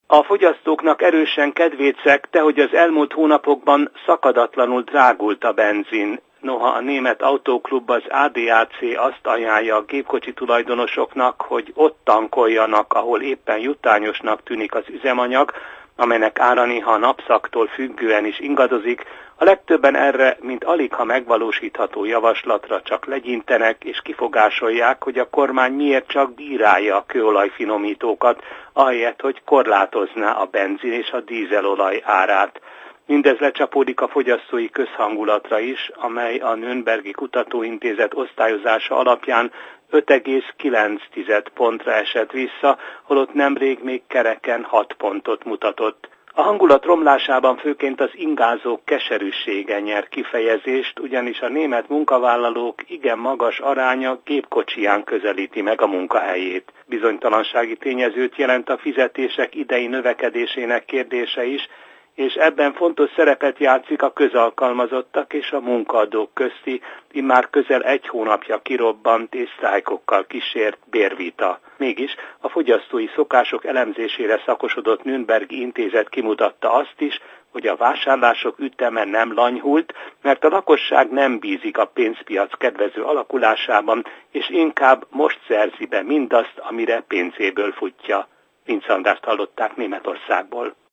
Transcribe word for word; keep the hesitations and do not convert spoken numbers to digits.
A fogyasztóknak erősen kedvét szegte, hogy az elmúlt hónapokban szakadatlanul drágult a benzin. Noha a német autóklub, az á dé á cé azt ajánlja a gépkocsi tulajdonosoknak, hogy ott tankoljanak, ahol éppen jutányosnak tűnik az üzemanyag, amelynek ára néha a napszaktól függően is ingadozik, a legtöbben erre, mint aligha megvalósítható javaslatra csak legyintenek és kifogásolják, hogy a kormány miért csak bírálja a kőolajfinomítókat, ahelyett, hogy korlátozná a benzin és a dízelolaj árát. Mindez lecsapódik a fogyasztói közhangulatra is, amely a Nürnbergi Kutatóintézet osztályozása alapján öt egész kilenc pontra esett vissza, holott nemrég még kereken hat pontot mutatott. A hangulat romlásában főként az ingázók keserűsége nyer kifejezést, ugyanis a német munkavállalók igen magas aránya gépkocsiján közelíti meg a munkahelyét. Bizonytalansági tényezőt jelent a fizetések idei növekedésének kérdése is, és ebben fontos szerepet játszik a közalkalmazottak és a munkaadók közti, immár közel egy hónapja kirobbant és sztrájkokkal kísért bérvita. Mégis a fogyasztói szokások elemzésére szakosodott Nürnbergi Intézet kimutatta azt is, hogy a vásárlások üteme nem lanyhult, mert a lakosság nem bízik a pénzpiac kedvező alakulásában, és inkább most szerzi be mindazt, amire pénzéből futja. Vinc Andrást hallották Németországból.